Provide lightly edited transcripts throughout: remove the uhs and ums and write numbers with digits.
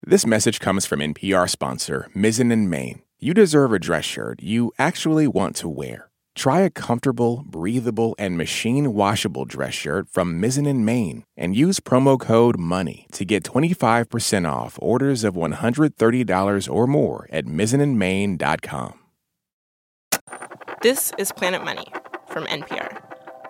This message comes from NPR sponsor Mizzen & Main. You deserve a dress shirt you actually want to wear. Try a comfortable, breathable, and machine-washable dress shirt from Mizzen & Main and use promo code MONEY to get 25% off orders of $130 or more at mizzenandmain.com. This is Planet Money from NPR.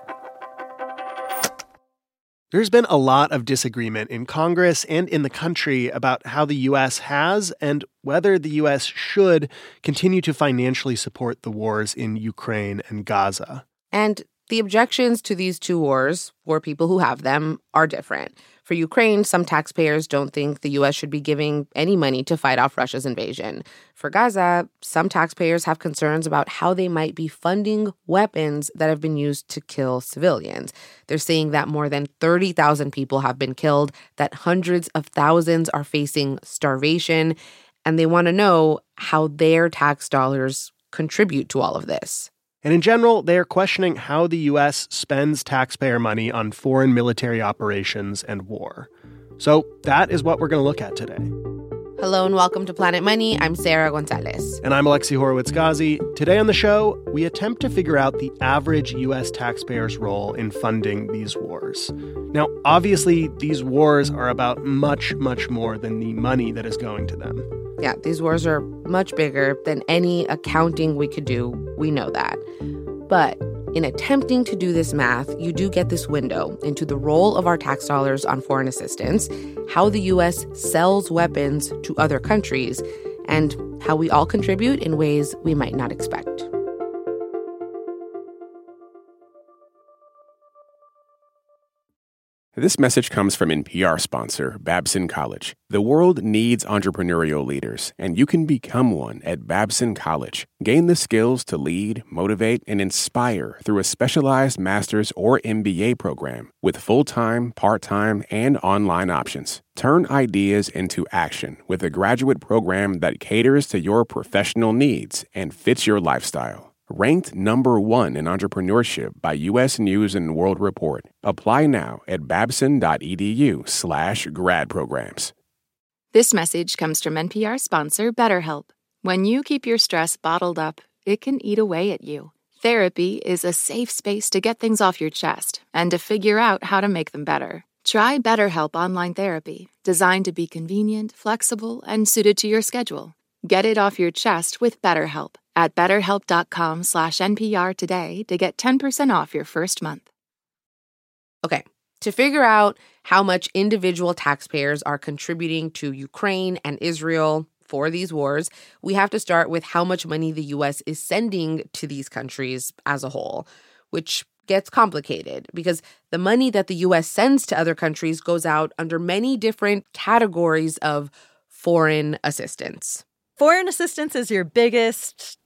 There's been a lot of disagreement in Congress and in the country about how the U.S. has and whether the U.S. should continue to financially support the wars in Ukraine and Gaza. And the objections to these two wars, for people who have them, are different. For Ukraine, some taxpayers don't think the U.S. should be giving any money to fight off Russia's invasion. For Gaza, some taxpayers have concerns about how they might be funding weapons that have been used to kill civilians. They're saying that more than 30,000 people have been killed, that hundreds of thousands are facing starvation, and they want to know how their tax dollars contribute to all of this. And in general, they are questioning how the U.S. spends taxpayer money on foreign military operations and war. So that is what we're going to look at today. Hello and welcome to Planet Money. I'm Sarah Gonzalez. And I'm Alexi Horowitz-Ghazi. Today on the show, we attempt to figure out the average U.S. taxpayer's role in funding these wars. Now, obviously, these wars are about much, much more than the money that is going to them. Yeah, these wars are much bigger than any accounting we could do. We know that. But in attempting to do this math, you do get this window into the role of our tax dollars on foreign assistance, how the U.S. sells weapons to other countries, and how we all contribute in ways we might not expect. This message comes from NPR sponsor Babson College. The world needs entrepreneurial leaders, and you can become one at Babson College. Gain the skills to lead, motivate, and inspire through a specialized master's or MBA program with full-time, part-time, and online options. Turn ideas into action with a graduate program that caters to your professional needs and fits your lifestyle. Ranked number 1 in entrepreneurship by U.S. News & World Report. Apply now at babson.edu/grad programs. This message comes from NPR sponsor BetterHelp. When you keep your stress bottled up, it can eat away at you. Therapy is a safe space to get things off your chest and to figure out how to make them better. Try BetterHelp Online Therapy, designed to be convenient, flexible, and suited to your schedule. Get it off your chest with BetterHelp at betterhelp.com/NPR today to get 10% off your first month. Okay, to figure out how much individual taxpayers are contributing to Ukraine and Israel for these wars, we have to start with how much money the U.S. is sending to these countries as a whole, which gets complicated because the money that the U.S. sends to other countries goes out under many different categories of foreign assistance. Foreign assistance is your biggest,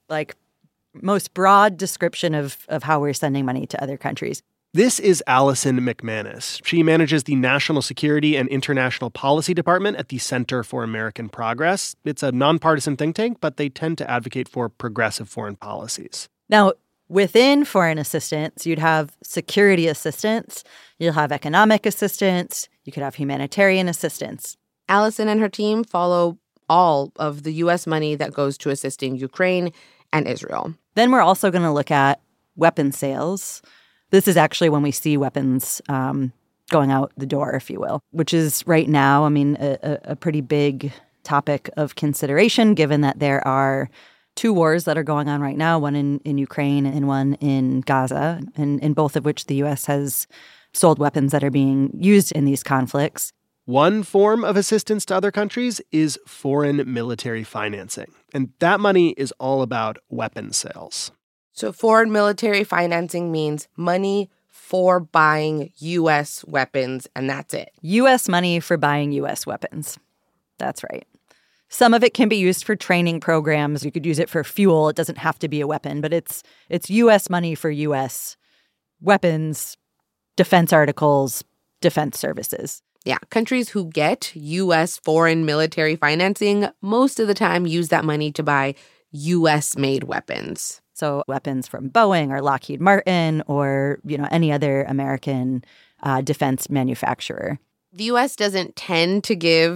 most broad description of how we're sending money to other countries. This is Allison McManus. She manages the National Security and International Policy Department at the Center for American Progress. It's a nonpartisan think tank, but they tend to advocate for progressive foreign policies. Now, within foreign assistance, you'd have security assistance, you'll have economic assistance, you could have humanitarian assistance. Allison and her team follow all of the U.S. money that goes to assisting Ukraine and Israel. Then we're also going to look at weapon sales. This is actually when we see weapons going out the door, if you will, which is right now, a pretty big topic of consideration, given that there are two wars that are going on right now, one in Ukraine and one in Gaza, and in both of which the U.S. has sold weapons that are being used in these conflicts. One form of assistance to other countries is foreign military financing, and that money is all about weapon sales. So foreign military financing means money for buying U.S. weapons, and that's it. U.S. money for buying U.S. weapons. That's right. Some of it can be used for training programs. You could use it for fuel. It doesn't have to be a weapon, but it's U.S. money for U.S. weapons, defense articles, defense services. Yeah, countries who get U.S. foreign military financing most of the time use that money to buy U.S.-made weapons. So weapons from Boeing or Lockheed Martin or, any other American defense manufacturer. The U.S. doesn't tend to give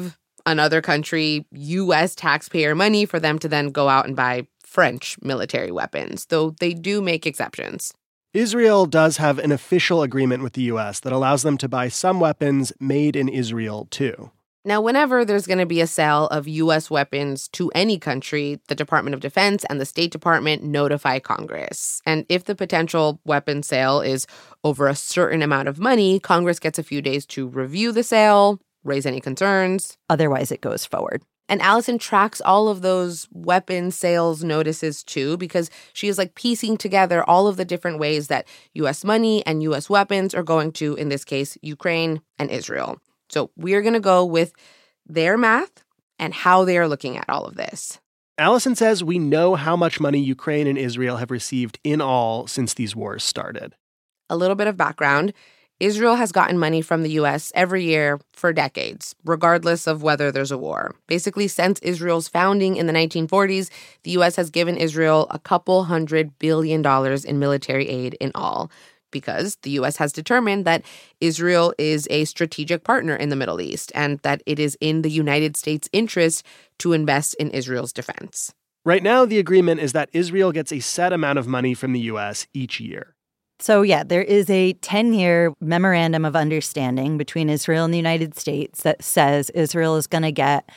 another country U.S. taxpayer money for them to then go out and buy French military weapons, though they do make exceptions. Israel does have an official agreement with the U.S. that allows them to buy some weapons made in Israel, too. Now, whenever there's going to be a sale of U.S. weapons to any country, the Department of Defense and the State Department notify Congress. And if the potential weapon sale is over a certain amount of money, Congress gets a few days to review the sale, raise any concerns. Otherwise, it goes forward. And Allison tracks all of those weapon sales notices, too, because she is piecing together all of the different ways that U.S. money and U.S. weapons are going to, in this case, Ukraine and Israel. So we're going to go with their math and how they are looking at all of this. Allison says we know how much money Ukraine and Israel have received in all since these wars started. A little bit of background. Israel has gotten money from the U.S. every year for decades, regardless of whether there's a war. Basically, since Israel's founding in the 1940s, the U.S. has given Israel $200 billion in military aid in all, because the U.S. has determined that Israel is a strategic partner in the Middle East and that it is in the United States' interest to invest in Israel's defense. Right now, the agreement is that Israel gets a set amount of money from the U.S. each year. So, yeah, there is a 10-year memorandum of understanding between Israel and the United States that says Israel is going to get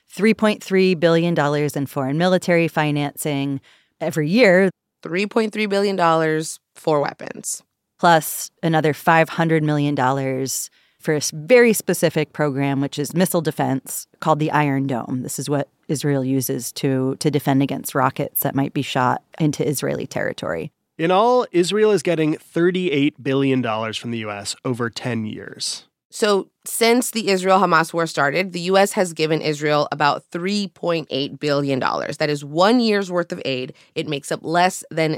$3.3 billion in foreign military financing every year. $3.3 billion for weapons. Plus another $500 million for a very specific program, which is missile defense, called the Iron Dome. This is what Israel uses to defend against rockets that might be shot into Israeli territory. In all, Israel is getting $38 billion from the U.S. over 10 years. So since the Israel-Hamas war started, the U.S. has given Israel about $3.8 billion. That is 1 year's worth of aid. It makes up less than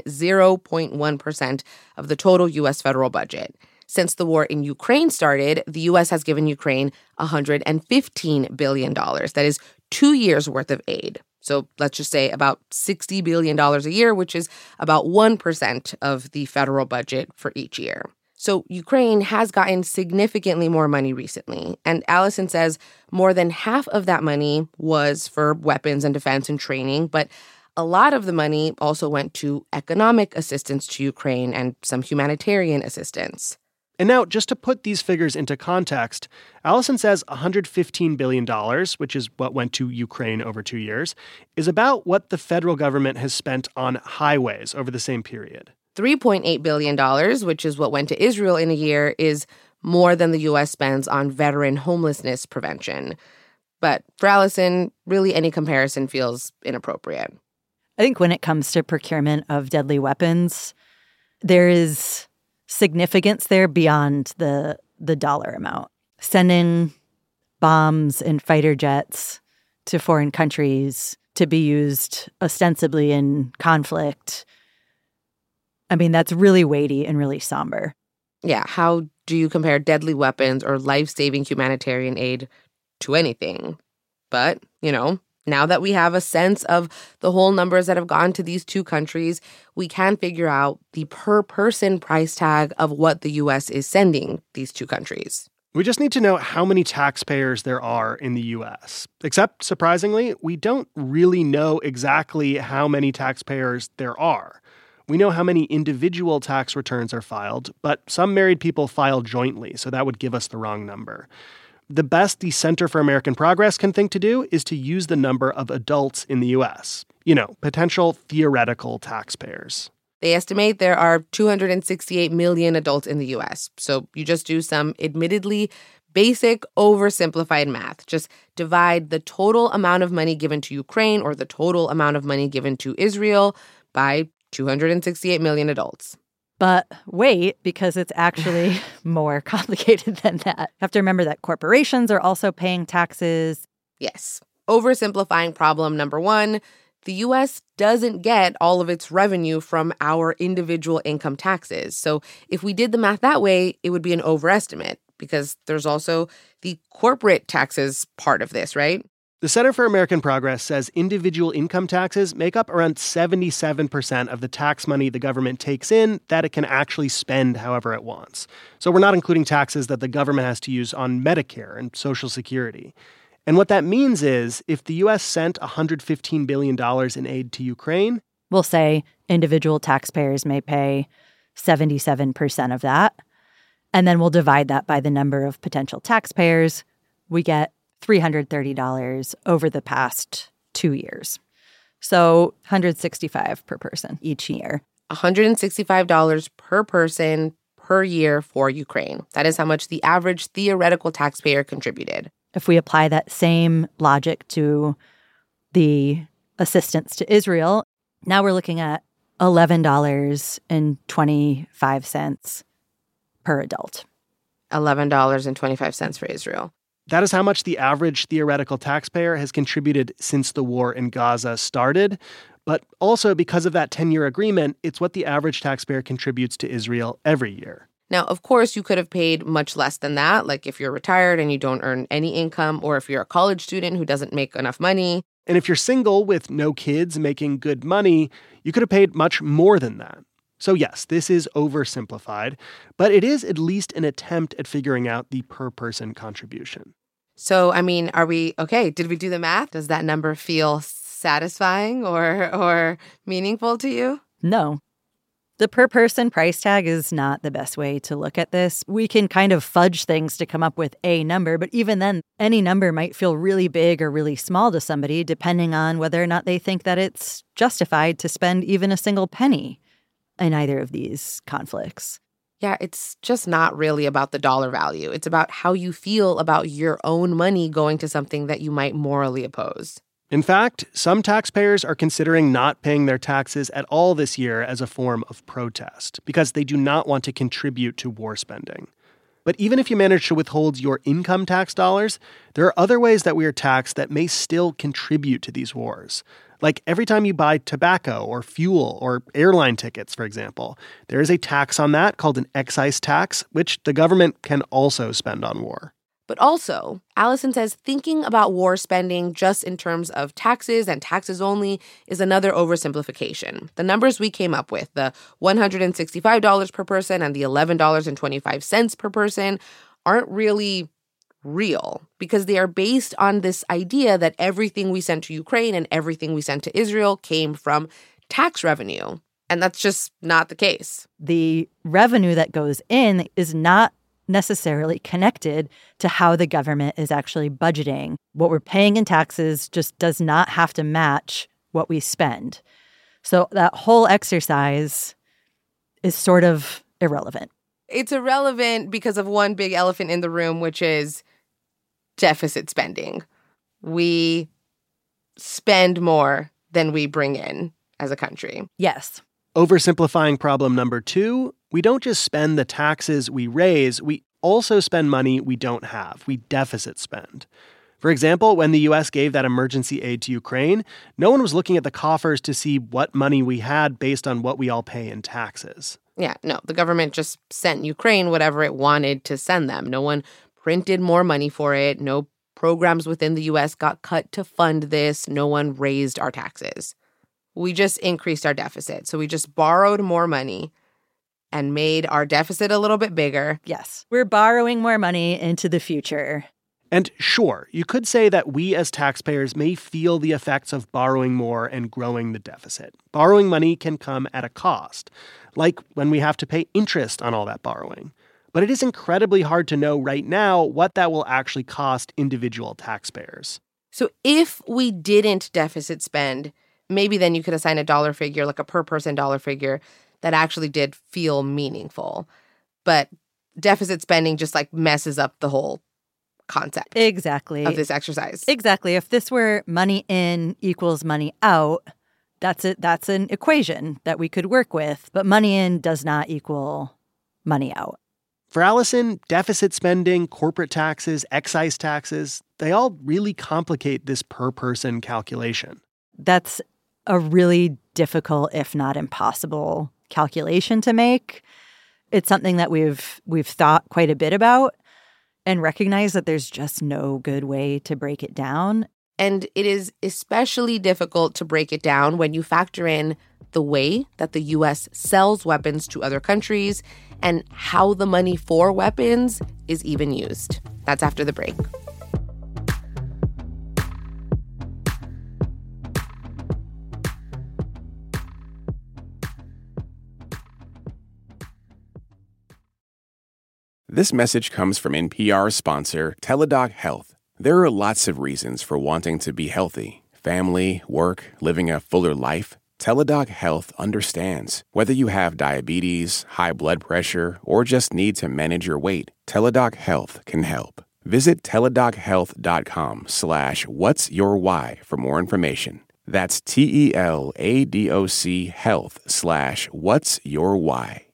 0.1% of the total U.S. federal budget. Since the war in Ukraine started, the U.S. has given Ukraine $115 billion. That is 2 years' worth of aid. So let's just say about $60 billion a year, which is about 1% of the federal budget for each year. So Ukraine has gotten significantly more money recently. And Allison says more than half of that money was for weapons and defense and training. But a lot of the money also went to economic assistance to Ukraine and some humanitarian assistance. And now, just to put these figures into context, Allison says $115 billion, which is what went to Ukraine over 2 years, is about what the federal government has spent on highways over the same period. $3.8 billion, which is what went to Israel in a year, is more than the U.S. spends on veteran homelessness prevention. But for Allison, really any comparison feels inappropriate. I think when it comes to procurement of deadly weapons, there is significance there beyond the dollar amount. Sending bombs and fighter jets to foreign countries to be used ostensibly in conflict, I mean, that's really weighty and really somber. Yeah, how do you compare deadly weapons or life-saving humanitarian aid to anything? But, now that we have a sense of the whole numbers that have gone to these two countries, we can figure out the per-person price tag of what the U.S. is sending these two countries. We just need to know how many taxpayers there are in the U.S. Except, surprisingly, we don't really know exactly how many taxpayers there are. We know how many individual tax returns are filed, but some married people file jointly, so that would give us the wrong number. The best the Center for American Progress can think to do is to use the number of adults in the U.S., potential theoretical taxpayers. They estimate there are 268 million adults in the U.S., so you just do some admittedly basic oversimplified math. Just divide the total amount of money given to Ukraine or the total amount of money given to Israel by 268 million adults. But wait, because it's actually more complicated than that. You have to remember that corporations are also paying taxes. Yes. Oversimplifying problem number one, the U.S. doesn't get all of its revenue from our individual income taxes. So if we did the math that way, it would be an overestimate because there's also the corporate taxes part of this, right? The Center for American Progress says individual income taxes make up around 77% of the tax money the government takes in that it can actually spend however it wants. So we're not including taxes that the government has to use on Medicare and Social Security. And what that means is if the U.S. sent $115 billion in aid to Ukraine, we'll say individual taxpayers may pay 77% of that. And then we'll divide that by the number of potential taxpayers. We get $330 over the past 2 years. So $165 per person each year. $165 per person per year for Ukraine. That is how much the average theoretical taxpayer contributed. If we apply that same logic to the assistance to Israel, now we're looking at $11.25 per adult. $11.25 for Israel. That is how much the average theoretical taxpayer has contributed since the war in Gaza started. But also because of that 10-year agreement, it's what the average taxpayer contributes to Israel every year. Now, of course, you could have paid much less than that, like if you're retired and you don't earn any income, or if you're a college student who doesn't make enough money. And if you're single with no kids making good money, you could have paid much more than that. So yes, this is oversimplified, but it is at least an attempt at figuring out the per-person contribution. So, I mean, are we, okay, did we do the math? Does that number feel satisfying or meaningful to you? No. The per-person price tag is not the best way to look at this. We can kind of fudge things to come up with a number, but even then, any number might feel really big or really small to somebody, depending on whether or not they think that it's justified to spend even a single penny in either of these conflicts. Yeah, it's just not really about the dollar value. It's about how you feel about your own money going to something that you might morally oppose. In fact, some taxpayers are considering not paying their taxes at all this year as a form of protest because they do not want to contribute to war spending. But even if you manage to withhold your income tax dollars, there are other ways that we are taxed that may still contribute to these wars. Like every time you buy tobacco or fuel or airline tickets, for example, there is a tax on that called an excise tax, which the government can also spend on war. But also, Allison says thinking about war spending just in terms of taxes and taxes only is another oversimplification. The numbers we came up with, the $165 per person and the $11.25 per person, aren't really real because they are based on this idea that everything we sent to Ukraine and everything we sent to Israel came from tax revenue. And that's just not the case. The revenue that goes in is not necessarily connected to how the government is actually budgeting. What we're paying in taxes just does not have to match what we spend. So that whole exercise is sort of irrelevant. It's irrelevant because of one big elephant in the room, which is deficit spending. We spend more than we bring in as a country. Yes. Oversimplifying problem number 2, we don't just spend the taxes we raise, we also spend money we don't have. We deficit spend. For example, when the U.S. gave that emergency aid to Ukraine, no one was looking at the coffers to see what money we had based on what we all pay in taxes. Yeah, no, the government just sent Ukraine whatever it wanted to send them. No one printed more money for it. No programs within the U.S. got cut to fund this. No one raised our taxes. We just increased our deficit. So we just borrowed more money and made our deficit a little bit bigger. Yes, we're borrowing more money into the future. And sure, you could say that we as taxpayers may feel the effects of borrowing more and growing the deficit. Borrowing money can come at a cost, like when we have to pay interest on all that borrowing. But it is incredibly hard to know right now what that will actually cost individual taxpayers. So if we didn't deficit spend, maybe then you could assign a dollar figure, like a per-person dollar figure, that actually did feel meaningful. But deficit spending just like messes up the whole concept. Exactly. Of this exercise. Exactly. If this were money in equals money out, that's it. That's an equation that we could work with. But money in does not equal money out. For Allison, deficit spending, corporate taxes, excise taxes, they all really complicate this per-person calculation. That's a really difficult, if not impossible, calculation to make. It's something that we've thought quite a bit about and recognize that there's just no good way to break it down. And it is especially difficult to break it down when you factor in the way that the U.S. sells weapons to other countries and how the money for weapons is even used. That's after the break. This message comes from NPR sponsor Teladoc Health. There are lots of reasons for wanting to be healthy. Family, work, living a fuller life. Teladoc Health understands. Whether you have diabetes, high blood pressure, or just need to manage your weight, Teladoc Health can help. Visit teladochealth.com/whatsyourwhy for more information. That's TELADOC health/whatsyourwhy.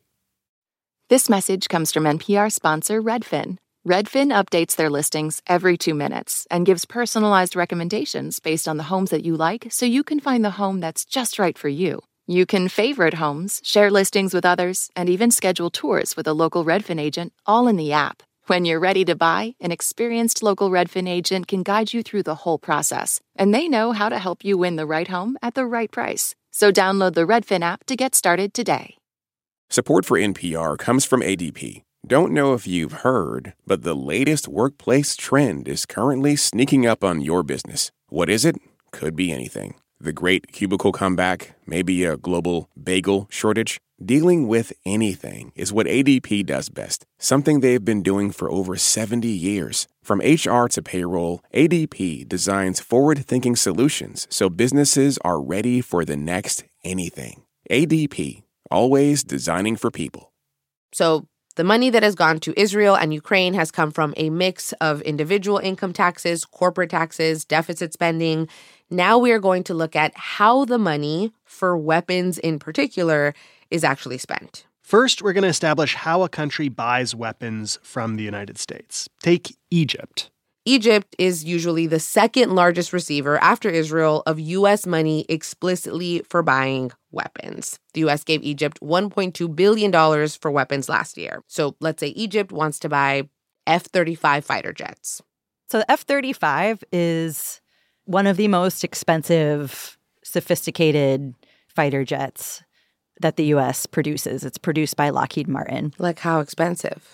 This message comes from NPR sponsor Redfin. Redfin updates their listings every 2 minutes and gives personalized recommendations based on the homes that you like so you can find the home that's just right for you. You can favorite homes, share listings with others, and even schedule tours with a local Redfin agent all in the app. When you're ready to buy, an experienced local Redfin agent can guide you through the whole process, and they know how to help you win the right home at the right price. So download the Redfin app to get started today. Support for NPR comes from ADP. Don't know if you've heard, but the latest workplace trend is currently sneaking up on your business. What is it? Could be anything. The great cubicle comeback, maybe a global bagel shortage. Dealing with anything is what ADP does best, something they've been doing for over 70 years. From HR to payroll, ADP designs forward-thinking solutions so businesses are ready for the next anything. ADP, always designing for people. So the money that has gone to Israel and Ukraine has come from a mix of individual income taxes, corporate taxes, deficit spending. Now we are going to look at how the money for weapons in particular is actually spent. First, we're going to establish how a country buys weapons from the United States. Take Egypt. Egypt is usually the second largest receiver after Israel of U.S. money explicitly for buying weapons. The U.S. gave Egypt $1.2 billion for weapons last year. So let's say Egypt wants to buy F-35 fighter jets. So the F-35 is one of the most expensive, sophisticated fighter jets that the U.S. produces. It's produced by Lockheed Martin. Like how expensive?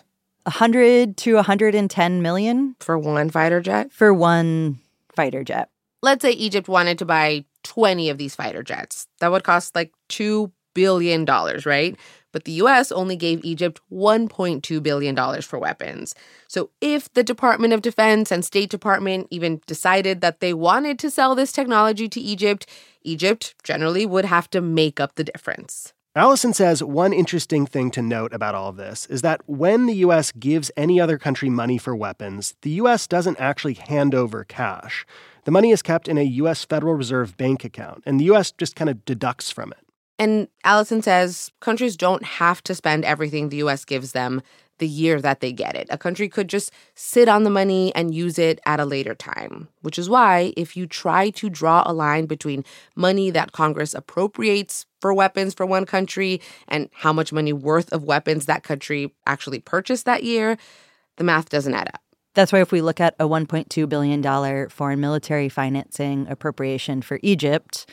$100 to $110 million. For one fighter jet? For one fighter jet. Let's say Egypt wanted to buy 20 of these fighter jets. That would cost like $2 billion, right? But the U.S. only gave Egypt $1.2 billion for weapons. So if the Department of Defense and State Department even decided that they wanted to sell this technology to Egypt, Egypt generally would have to make up the difference. Allison says one interesting thing to note about all of this is that when the U.S. gives any other country money for weapons, the U.S. doesn't actually hand over cash. The money is kept in a U.S. Federal Reserve bank account, and the U.S. just kind of deducts from it. And Allison says countries don't have to spend everything the U.S. gives them the year that they get it. A country could just sit on the money and use it at a later time, which is why if you try to draw a line between money that Congress appropriates for weapons for one country and how much money worth of weapons that country actually purchased that year, the math doesn't add up. That's why if we look at a $1.2 billion foreign military financing appropriation for Egypt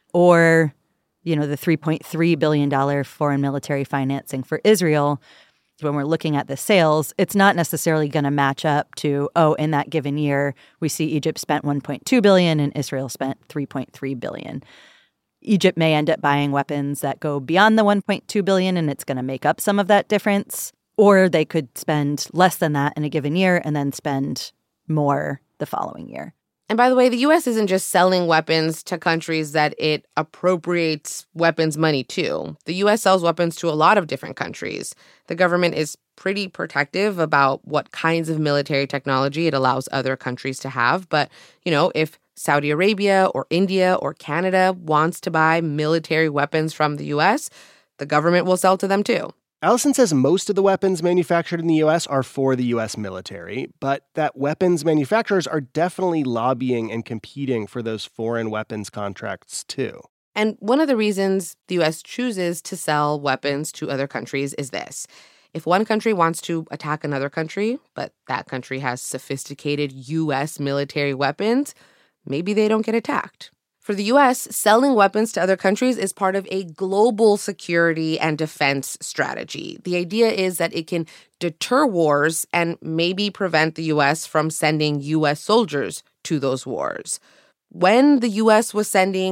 or, the $3.3 billion foreign military financing for Israel, when we're looking at the sales, it's not necessarily going to match up to, in that given year, we see Egypt spent $1.2 billion and Israel spent $3.3 billion. Egypt may end up buying weapons that go beyond the $1.2 billion and it's going to make up some of that difference. Or they could spend less than that in a given year and then spend more the following year. And by the way, the U.S. isn't just selling weapons to countries that it appropriates weapons money to. The U.S. sells weapons to a lot of different countries. The government is pretty protective about what kinds of military technology it allows other countries to have. But, if Saudi Arabia or India or Canada wants to buy military weapons from the U.S., the government will sell to them too. Allison says most of the weapons manufactured in the U.S. are for the U.S. military, but that weapons manufacturers are definitely lobbying and competing for those foreign weapons contracts, too. And one of the reasons the U.S. chooses to sell weapons to other countries is this. If one country wants to attack another country, but that country has sophisticated U.S. military weapons, maybe they don't get attacked. For the U.S., selling weapons to other countries is part of a global security and defense strategy. The idea is that it can deter wars and maybe prevent the U.S. from sending U.S. soldiers to those wars. When the U.S. was sending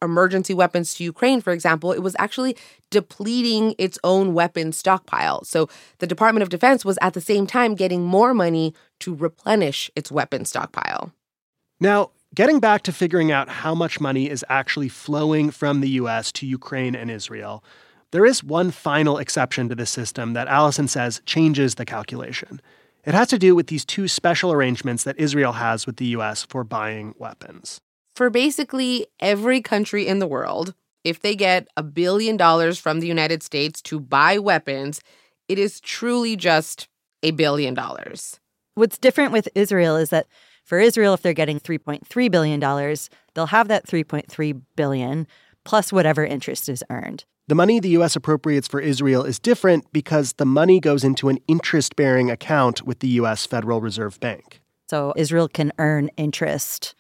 emergency weapons to Ukraine, for example, it was actually depleting its own weapons stockpile. So the Department of Defense was at the same time getting more money to replenish its weapons stockpile. Now, getting back to figuring out how much money is actually flowing from the U.S. to Ukraine and Israel, there is one final exception to this system that Allison says changes the calculation. It has to do with these two special arrangements that Israel has with the U.S. for buying weapons. For basically every country in the world, if they get $1 billion from the United States to buy weapons, it is truly just $1 billion. What's different with Israel is that for Israel, if they're getting $3.3 billion, they'll have that $3.3 billion plus whatever interest is earned. The money the U.S. appropriates for Israel is different because the money goes into an interest-bearing account with the U.S. Federal Reserve Bank. So Israel can earn interest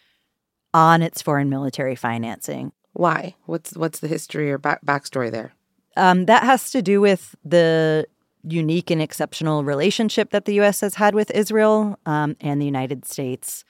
on its foreign military financing. Why? What's the history or backstory there? That has to do with the unique and exceptional relationship that the U.S. has had with Israel and the United States'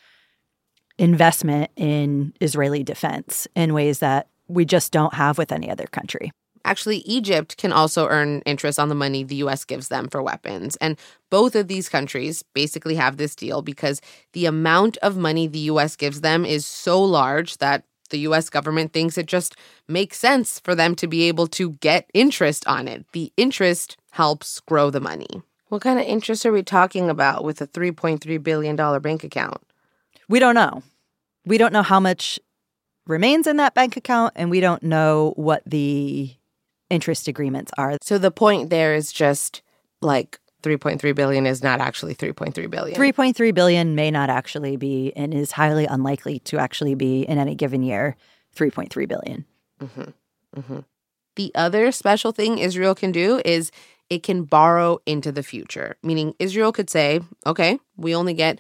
investment in Israeli defense in ways that we just don't have with any other country. Actually, Egypt can also earn interest on the money the U.S. gives them for weapons. And both of these countries basically have this deal because the amount of money the U.S. gives them is so large that the U.S. government thinks it just makes sense for them to be able to get interest on it. The interest helps grow the money. What kind of interest are we talking about with a $3.3 billion bank account? We don't know. We don't know how much remains in that bank account, and we don't know what the interest agreements are. So the point there is just like $3.3 billion is not actually $3.3 billion. $3.3 billion may not actually be and is highly unlikely to actually be in any given year $3.3 billion. Mm-hmm. Mm-hmm. The other special thing Israel can do is it can borrow into the future, meaning Israel could say, okay, we only get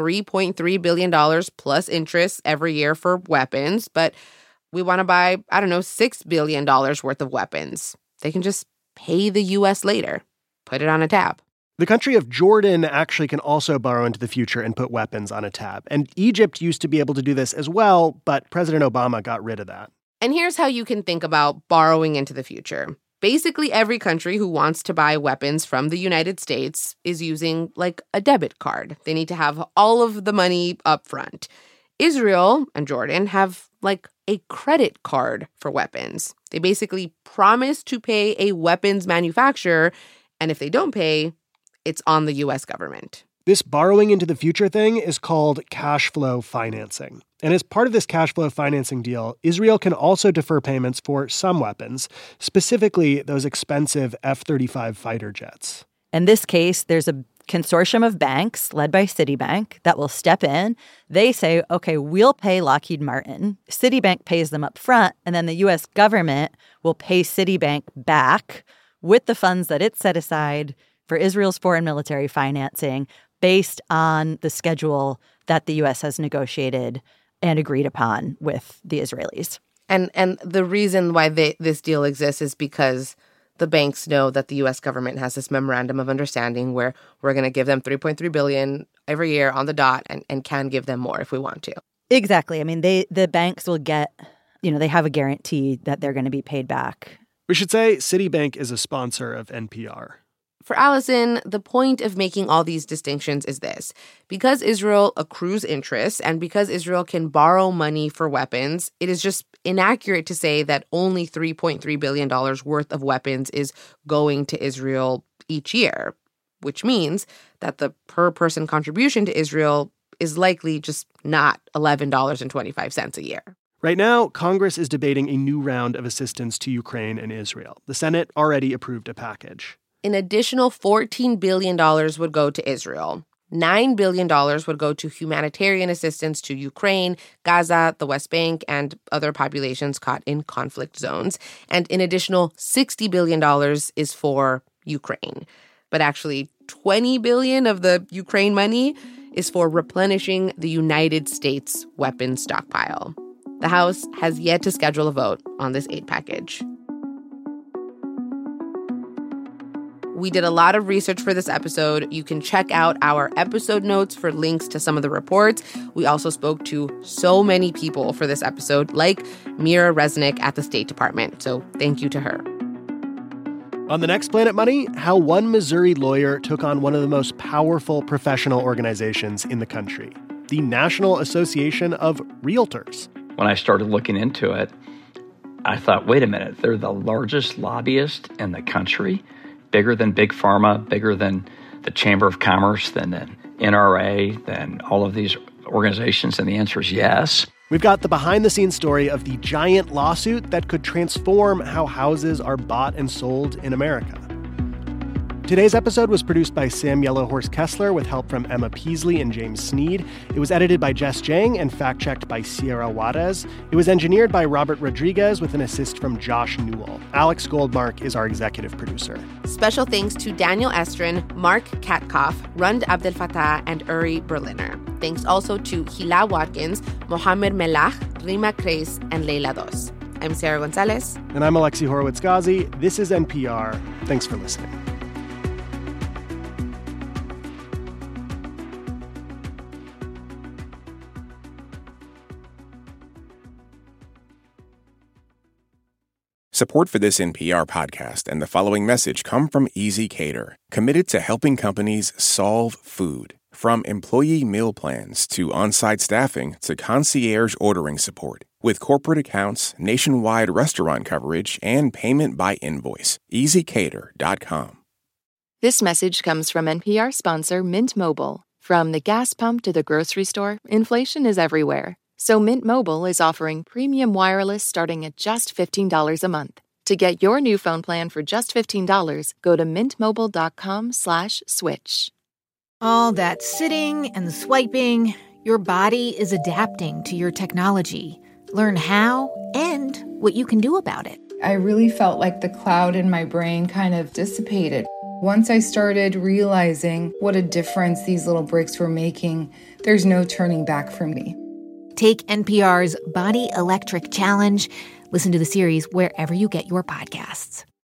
$3.3 billion plus interest every year for weapons, but we want to buy, $6 billion worth of weapons. They can just pay the U.S. later, put it on a tab. The country of Jordan actually can also borrow into the future and put weapons on a tab. And Egypt used to be able to do this as well, but President Obama got rid of that. And here's how you can think about borrowing into the future. Basically, every country who wants to buy weapons from the United States is using like a debit card. They need to have all of the money up front. Israel and Jordan have like a credit card for weapons. They basically promise to pay a weapons manufacturer, and if they don't pay, it's on the U.S. government. This borrowing into the future thing is called cash flow financing. And as part of this cash flow financing deal, Israel can also defer payments for some weapons, specifically those expensive F-35 fighter jets. In this case, there's a consortium of banks led by Citibank that will step in. They say, okay, we'll pay Lockheed Martin. Citibank pays them up front, and then the U.S. government will pay Citibank back with the funds that it set aside for Israel's foreign military financing based on the schedule that the U.S. has negotiated and agreed upon with the Israelis. And the reason why this deal exists is because the banks know that the U.S. government has this memorandum of understanding where we're going to give them $3.3 billion every year on the dot and can give them more if we want to. Exactly. I mean, the banks will get, they have a guarantee that they're going to be paid back. We should say Citibank is a sponsor of NPR. For Allison, the point of making all these distinctions is this. Because Israel accrues interest and because Israel can borrow money for weapons, it is just inaccurate to say that only $3.3 billion worth of weapons is going to Israel each year, which means that the per-person contribution to Israel is likely just not $11.25 a year. Right now, Congress is debating a new round of assistance to Ukraine and Israel. The Senate already approved a package. An additional $14 billion would go to Israel. $9 billion would go to humanitarian assistance to Ukraine, Gaza, the West Bank, and other populations caught in conflict zones. And an additional $60 billion is for Ukraine. But actually, $20 billion of the Ukraine money is for replenishing the United States weapons stockpile. The House has yet to schedule a vote on this aid package. We did a lot of research for this episode. You can check out our episode notes for links to some of the reports. We also spoke to so many people for this episode, like Mira Resnick at the State Department. So thank you to her. On the next Planet Money, how one Missouri lawyer took on one of the most powerful professional organizations in the country, the National Association of Realtors. When I started looking into it, I thought, wait a minute, they're the largest lobbyist in the country, bigger than Big Pharma, bigger than the Chamber of Commerce, than the NRA, than all of these organizations? And the answer is yes. We've got the behind-the-scenes story of the giant lawsuit that could transform how houses are bought and sold in America. Today's episode was produced by Sam Yellowhorse Kessler with help from Emma Peasley and James Sneed. It was edited by Jess Jang and fact-checked by Sierra Juarez. It was engineered by Robert Rodriguez with an assist from Josh Newell. Alex Goldmark is our executive producer. Special thanks to Daniel Estrin, Mark Katkoff, Rund Abdel Fattah, and Uri Berliner. Thanks also to Hila Watkins, Mohamed Melach, Rima Kreis, and Leila Dos. I'm Sarah Gonzalez. And I'm Alexi Horowitz-Ghazi. This is NPR. Thanks for listening. Support for this NPR podcast and the following message come from Easy Cater, committed to helping companies solve food. From employee meal plans to on-site staffing to concierge ordering support. With corporate accounts, nationwide restaurant coverage, and payment by invoice. EasyCater.com. This message comes from NPR sponsor Mint Mobile. From the gas pump to the grocery store, inflation is everywhere. So Mint Mobile is offering premium wireless starting at just $15 a month. To get your new phone plan for just $15, go to mintmobile.com/switch. All that sitting and swiping, your body is adapting to your technology. Learn how and what you can do about it. I really felt like the cloud in my brain kind of dissipated. Once I started realizing what a difference these little breaks were making, there's no turning back for me. Take NPR's Body Electric Challenge. Listen to the series wherever you get your podcasts.